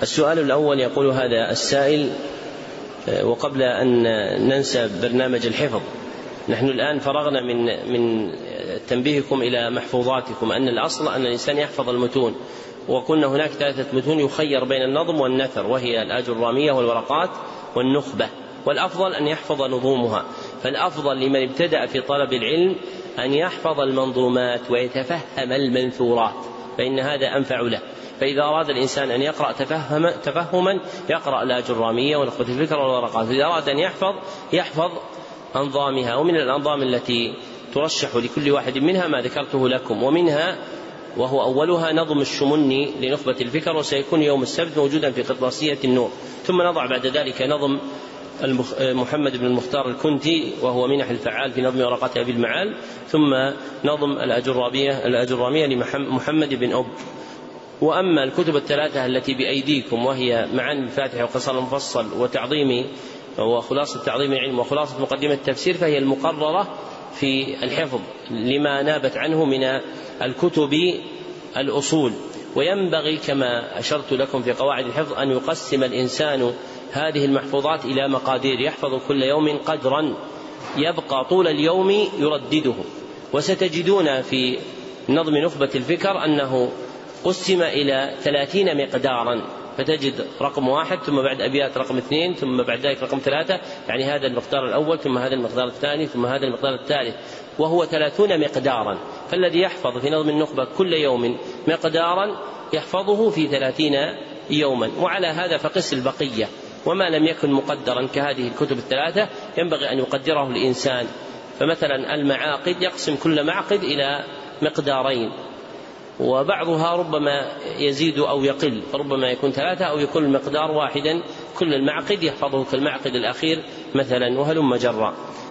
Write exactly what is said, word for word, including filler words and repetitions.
السؤال الأول يقول هذا السائل: وقبل أن ننسى برنامج الحفظ، نحن الآن فرغنا من من تنبيهكم إلى محفوظاتكم أن الأصل أن الإنسان يحفظ المتون، وقلنا هناك ثلاثة متون يخير بين النظم والنثر، وهي الآجرامية والورقات والنخبة، والأفضل أن يحفظ نظومها. فالأفضل لمن ابتدأ في طلب العلم أن يحفظ المنظومات ويتفهم المنثورات، فإن هذا أنفع له. فإذا أراد الإنسان أن يقرأ تفهم تفهما يقرأ الآجرامية ونخبة الفكر والورقات. إذا أراد أن يحفظ يحفظ أنظامها، ومن الأنظام التي ترشح لكل واحد منها ما ذكرته لكم، ومنها وهو أولها نظم الشمني لنخبة الفكر، وسيكون يوم السبت موجودا في قرطاسية النور. ثم نضع بعد ذلك نظم محمد بن المختار الكنتي وهو منح الفعال في نظم ورقات أبي المعال، ثم نظم الأجرامية الأجرامية لمحمد بن أب. وأما الكتب الثلاثة التي بأيديكم وهي معاني الفاتحة وقصر المفصل وتعظيم وخلاصة تعظيم العلم وخلاصة مقدمة التفسير، فهي المقررة في الحفظ لما نابت عنه من الكتب الأصول. وينبغي كما أشرت لكم في قواعد الحفظ أن يقسم الإنسان هذه المحفوظات إلى مقادير، يحفظ كل يوم قدرا يبقى طول اليوم يردده. وستجدون في نظم نخبة الفكر أنه قسم إلى ثلاثين مقدارا، فتجد رقم واحد ثم بعد أبيات رقم اثنين ثم بعد ذلك رقم ثلاثة، يعني هذا المقدار الأول ثم هذا المقدار الثاني ثم هذا المقدار الثالث، وهو ثلاثون مقدارا. فالذي يحفظ في نظم النخبة كل يوم مقدارا يحفظه في ثلاثين يوما. وعلى هذا فقس البقية، وما لم يكن مقدرا كهذه الكتب الثلاثة ينبغي أن يقدره الإنسان. فمثلا المعاقد يقسم كل معقد إلى مقدارين، وبعضها ربما يزيد أو يقل، ربما يكون ثلاثة أو يكون مقدار واحدا، كل المعقد يحفظه كالمعقد الأخير مثلا، وهلم جرا.